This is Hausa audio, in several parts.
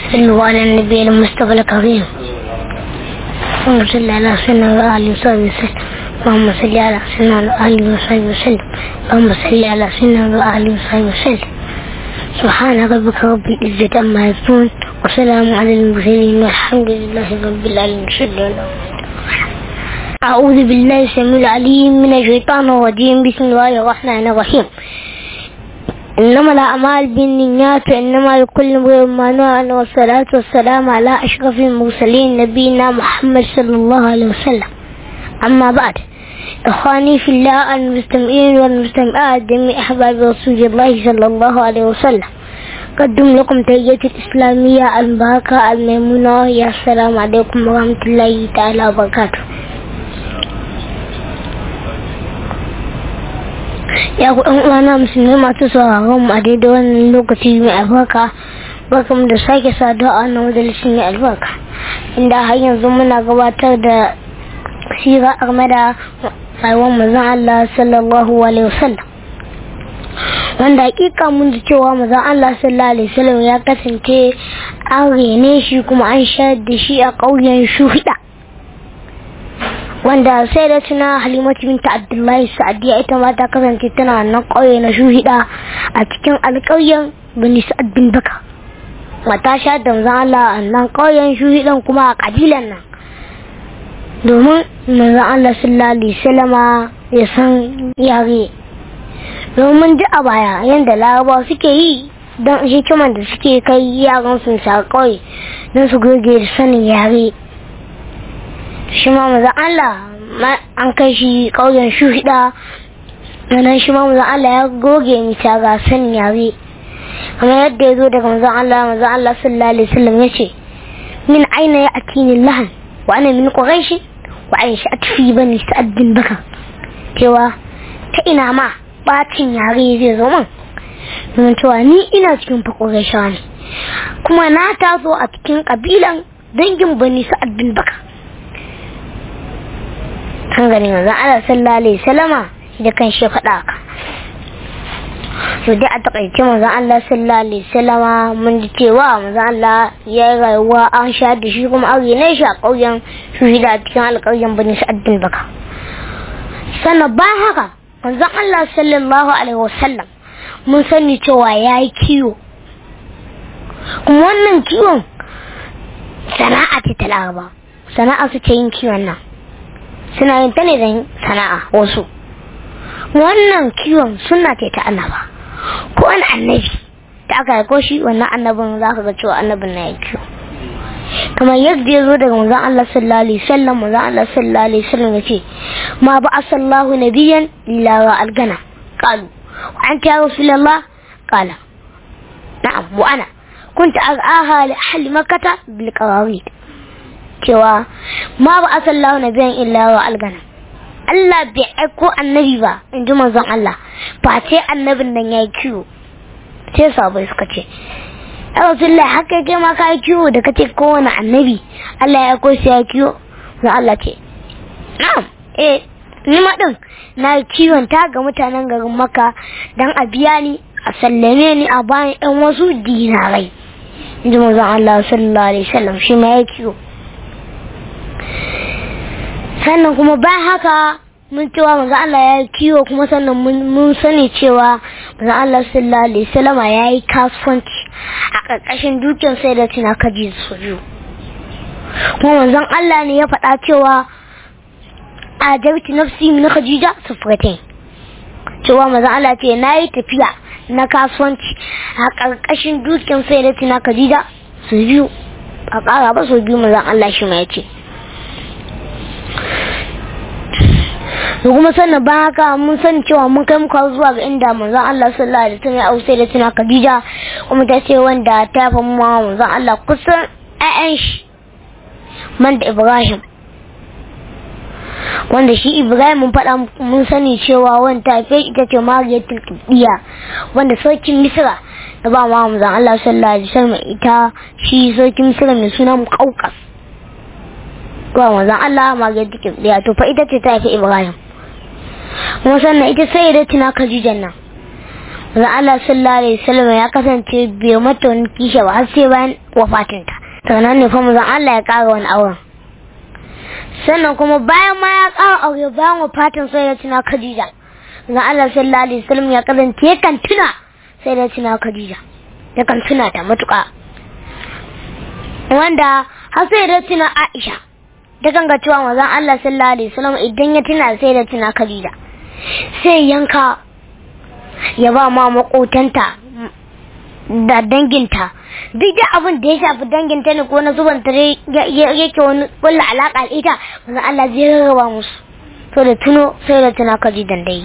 صلوا على النبي المصطفى الكريم اللهم صل على سيدنا وآله وصحبه وسلم. اللهم صل على سيدنا وآله وصحبه وسلم. اللهم صل على سيدنا وآله وصحبه وسلم. سبحان ربك رب العزة عما يصفون وسلام على المرسلين والحمد لله رب العالمين. أعوذ بالله السميع العليم من الشيطان الرجيم. بسم الله الرحمن الرحيم. إنما الأعمال بالنيات وإنما لكل امرئ ما نوى. والصلاة والسلام على أشرف المرسلين نبينا محمد صلى الله عليه وسلم. أما بعد، إخواني في الله المستمعين والمستمعات جميع أحباب رسول الله صلى الله عليه وسلم، قدم لكم تحية الإسلامية المباركة الميمونة. يا السلام عليكم ورحمة الله تعالى وبركاته. Ya ku ɗan uwana musulmi masu sauraron mu a daidai wannan lokaci mai albarka, barkamu da sake saduwa a wannan majalisin mai albarka, inda har yanzu muna gabatar da sira game da rayuwar manzon Allah sallallahu alaihi wasallam, wanda hakika mun ji cewa manzon Allah sallallahu alaihi wasallam ya kasance an rene shi kuma an shayar da shi a ƙauyen Shuhida, wanda sai da tuna Halimatu binta Abdullahi Sa'diya ita ma ta kasance tana nan ƙauye na Shuhida a cikin alƙauyen Bani Sa'ad bin Bakar. Mata sha da manzon Allah a nan ƙauyen Shuhidan kuma a kabilan nan, domin manzon Allah sallallahu alaihi wasallama ya san yare. Domin duk a baya yanda Larabawa suke yi don hikiman da suke kai yaran su sa ƙauye don su goge da sanin yare. Shi ma manzon Allah an kai shi ƙauyen Shuhida, nan shi ma manzon Allah ya goge mita ga sanin yare, kamar yadda ya zo daga manzon Allah sallallahu alaihi wasallam ya ce, min aina ya atini lahan wa ana min quraish wa an sha'at fi bani Sa'ad bin Bakar, cewa ta ina ma bacin yare zai zo min, domin cewa ni ina cikin Qurayshawa ne kuma na taso a cikin kabilan dangin bani Sa'ad bin Bakar. Kan gani manzon Allah sallallahu alaihi wasallama da kan shi faɗa haka. To dai a takaice manzon Allah sallallahu alaihi wasallama mun ji cewa manzon Allah ya yi rayuwa an sha da shi kuma an rene shi a ƙauyen Shuhida a cikin alƙauyen Bani Sa'ad bin Bakar. Sannan bayan haka manzon Allah sallallahu alaihi wasallam mun sani cewa ya yi kiwo, kuma wannan kiwon sana'a ce ta Laraba, sana'a su ce yin kiwon nan, suna yin ta ne don sana'a wasu. Wannan kiwon suna ce ta annaba, ko wani annabi da aka haiko shi wannan annabin za ka ga cewa annabin na ya kiwo, kamar yadda ya zo daga manzon Allah sallallahu alaihi wasallam. Manzon Allah sallallahu alaihi wasallam ya ce, ma ba'asallahu nabiyyan illa wa algana. Qalu wa anta ya rasulullah? Qala na'am wa ana kunta ar'aha li ahli makkah bil qarawid, cewa ma ba'asallahu nabiyyan illa wa algana, Allah bai aiko annabi ba in ji manzon Allah ba ce annabin nan ya yi kiwo. Sai sahabbai suka ce, ya Rasulullah haka kai ma ka yi kiwo da kace kowane annabi Allah ya aiko shi ya kiwo? Sai Allah ce, na'am, ni ma din na yi kiwon ta ga mutanen garin Makka dan a biya ni a sallame ni a bayan ɗan wasu dinarai, in ji manzon Allah sallallahu alaihi wasallam. shi ma ya kiwo. Sannan kuma bayan haka mun cewa manzo Allah ya yi kiwo, kuma sannan mun sani cewa manzo Allah sallallahu alaihi wasallam ya yi kasuwanci a ƙarƙashin dukiyar sai da tuna kaji su biyu. Kuma manzon Allah ne ya faɗa cewa a jabti nafsi min Khadija sufratain, cewa manzo Allah ce na yi tafiya na kasuwanci a ƙarƙashin dukiyar sai da tuna Khadija su biyu, a ƙara ba su biyu manzon Allah shi ma ya ce. Da kuma sannan ba haka mun san cewa mun kai muka zuwa ga inda manzon Allah sallallahu alaihi wasallam ya ausa da tuna Khadija, kuma ta ce wanda ta fa mu manzon Allah kusan ayyan shi man da Ibrahim, wanda shi Ibrahim mun faɗa mun sani cewa wanda ta fi ita ce Mariyatul Qibtiyya, wanda sarkin Misra da ba ma manzon Allah sallallahu alaihi wasallam ita shi sarkin Misra mai suna Muqawqas, ba manzon Allah Mariyatul Qibtiyya, to fa ita ce ta fi Ibrahim. Kuma sannan ita sai da tuna Khadijan nan manzon Allah sallallahu alaihi wasallam ya kasance bai mata wani kishi ba har sai bayan wafatinta. Sannan ne fa manzon Allah ya ƙara wani auren. Sannan kuma bayan ma ya ƙara aure bayan wafatin sai da tuna Khadija. Manzon Allah sallallahu alaihi wasallam ya kasance yakan tuna sai da tuna Khadija. Yakan tuna ta matuƙa. Wanda har sai da tuna Aisha. Ta ganga cewa manzon Allah sallallahu alaihi wasallam idan ya tuna sai da tuna Khadija sai yanka ya ba ma makotanta da danginta, duk da abin da ya shafi danginta ne ko na zuban tare yake wani kulla alaka da ita, manzon Allah zai rarraba musu to da tuno sai da tuna Khadija dai.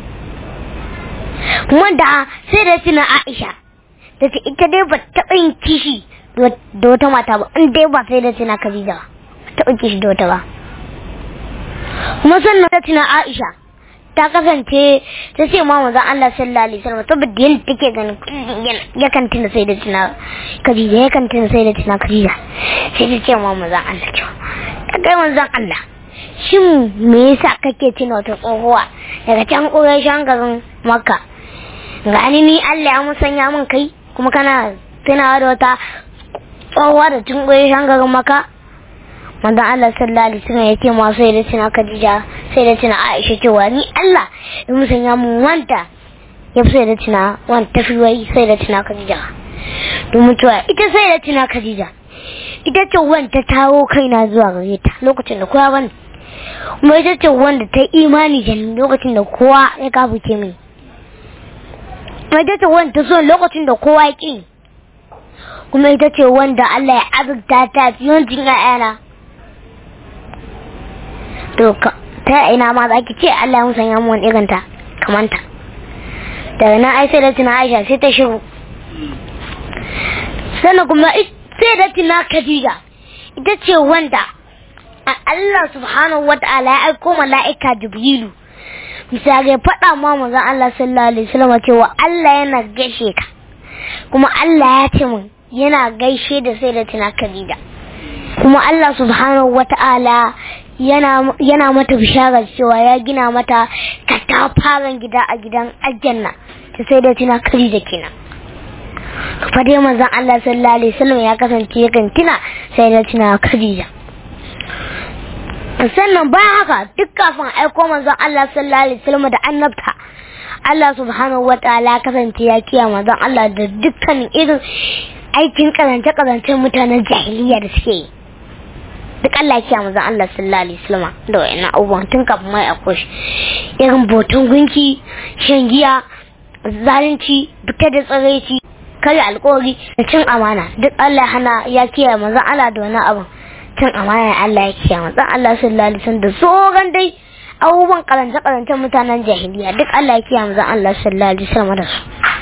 Kuma da sai da tuna Aisha da ita dai ba taɓa yin kishi da wata mata ba, in dai ba sai da tuna Khadija ta ɗauke shi da wata ba. Kuma sannan ta tuna Aisha ta kasance ta ce ma manzon Allah sallallahu alaihi wasallam saboda yadda take ganin yakan tuna sai da tuna Khadija, yakan tuna sai da tuna Khadija, sai ta ce ma manzon Allah ta kai manzon Allah shin me yasa kake tuna wata tsohuwa daga can ƙurashen garin Makka, ga ni Allah ya musanya min kai kuma kana tunawa da wata tsohuwa da tun ƙurashen garin Makka? Manzon Allah sallallahu alaihi wasallam ya ce ma sai da tuna Khadija, sai da tuna Aisha cewa ni Allah ya musanya mun wanta ya sai da tuna wanta tafi wai sai da tuna Khadija. Domin cewa ita sai da tuna Khadija ita ce wanda ta tawo kaina zuwa gare ta lokacin da kowa bane, kuma ita ce wanda ta imani da lokacin da kowa ya kafuce mai, ita ce wanda ta so lokacin da kowa ya ki, kuma ita ce wanda Allah ya azurta ta yawancin ƴaƴana. To ta ina ma za ki ce Allah ya musanya mu wani irin ta kamanta. Daga nan ai sai da tuna Aisha sai ta shiru. Sannan kuma sai da tuna Khadija ita ce wanda Allah subhanahu wata'ala ya aiko mala'ika Jibrilu bisa ga faɗa ma manzon Allah sallallahu alaihi wasallam cewa Allah yana gaishe ka, kuma Allah ya ce mun yana gaishe da sai da tuna Khadija, kuma Allah subhanahu wata'ala yana mata bishara cewa ya gina mata katafaren gida a gidan aljanna ta sai da tuna Khadija kenan. Fa dai manzon Allah sallallahu alaihi wasallam ya kasance yakan tuna sai da tuna Khadija. Sannan bayan haka duk kafin aiko manzon Allah sallallahu alaihi wasallam da annabta, Allah subhanahu wataala ya kasance ya kiyaye manzon Allah da dukkan irin aikin karance mutanen jahiliya da suke yi. Duk Allah ya kiyaye manzon Allah sallallahu alaihi wasallam da wayannan abubuwan tun kafin mai aiko shi, irin boton gunki, shan giya, zalunci, fitar da tsaraici, kare alƙawari da cin amana, duk Allah hana ya kiyaye manzon Allah da wannan abun. Cin amana Allah ya kiyaye manzon Allah sallallahu alaihi wasallam da tsoron dai abubuwan karance mutanen jahiliya, duk Allah ya kiyaye manzon Allah sallallahu alaihi wasallam da su.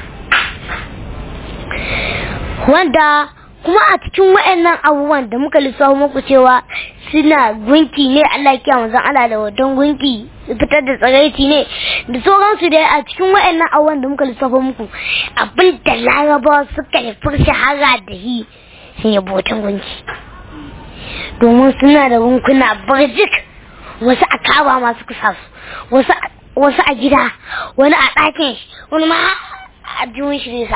Wanda kuma a cikin waɗannan abubuwan da muka lissafa muku cewa suna gunki ne, Allah ya kiyaye manzon Allah da wadon gunki, fitar da tsaraici ne da sauransu dai, a cikin waɗannan abubuwan da muka lissafa muku abin da Larabawa suka yi shahara da shi sun yi botan gunki, domin suna da gunkuna barjik, wasu a kaba masu kusa su, wasu a gida, wani a ɗakin shi, wani ma a jiwon shi nesa,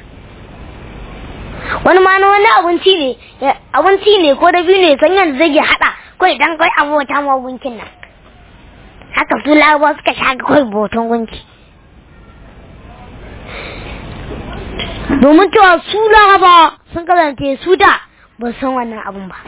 wani ma na wani abinci ne ko da biyu ne san yadda zai haɗa kawai dan kawai abota ma gunkin nan. Haka su Larabawa suka shaga kawai boton gunki, domin cewa su Larabawa sun kasance su da ba san wannan abun ba.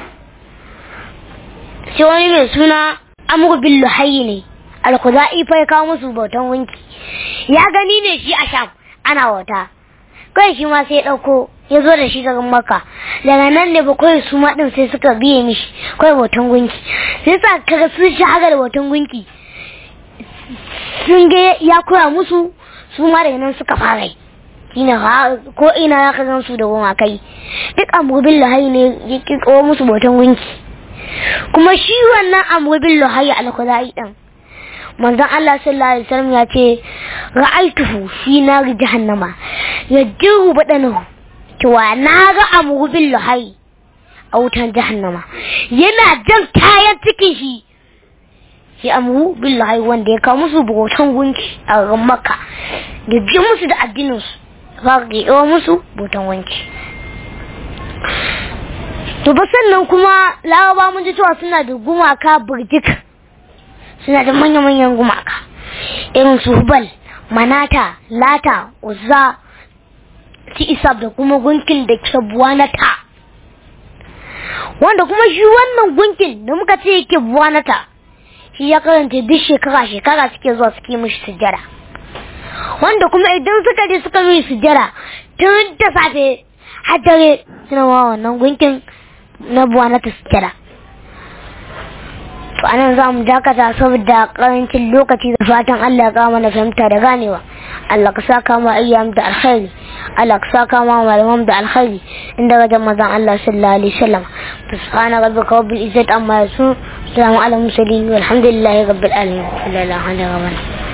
Sai wani mai suna Amr bin Luhayy ne Al-Khuzai fa ya kawo musu bautan gunki, ya gani ne shi a Sham ana wata, kai shi ma sai ya dauko ya zo da shi garin Makka. Daga nan ne ba kai su ma din sai suka biye mishi kai bautan gunki, sai sa kaga sun shahara da bautan gunki, sun ga ya koya musu, su ma daga nan suka fara ko ina ya kazan su da goma kai. Duk Amr bin Luhayy ne ya kiko musu bautan gunki. Kuma shi wannan Amr bin Luhayy Al-Khuzai din, manzon Allah sallallahu alaihi wasallam ya ce ra'aituhu fi nar jahannama yajiru badanahu, cewa na ga Amr bin Luhayy a wutan jahannama yana jan kayan cikin shi ya amru billahi wanda ya kawo musu bautan gunki a garin Makka da biye musu da addinin su ba ga yawa musu bautan gunki. To ba sannan kuma Laraba mun ji cewa suna da gumaka burjik, suna da manyan gumaka irin su Hubal, Manata, Lata, Uzza, Isab da kuma gunkin da ke Buwanata, wanda kuma shi wannan gunkin da muka ce yake Buwanata shi ya karanta duk shekara suke zuwa suke mishi sujjada, wanda kuma idan suka je suka mishi sujjada tun da safe har dare suna wa wannan gunkin na Buwanata sujjada. To anan za mu dakata saboda karancin lokaci, da fatan Allah ya kawo mana fahimta da ganewa. Allah ka saka mu ayyam da alkhairi, Allah ka saka mu malaman da alkhairi inda ga manzon Allah sallallahu alaihi wasallam. Subhana rabbika rabbil izzati amma yasifun, salamun alal mursalin walhamdulillahi rabbil alamin. La ilaha illa huwa.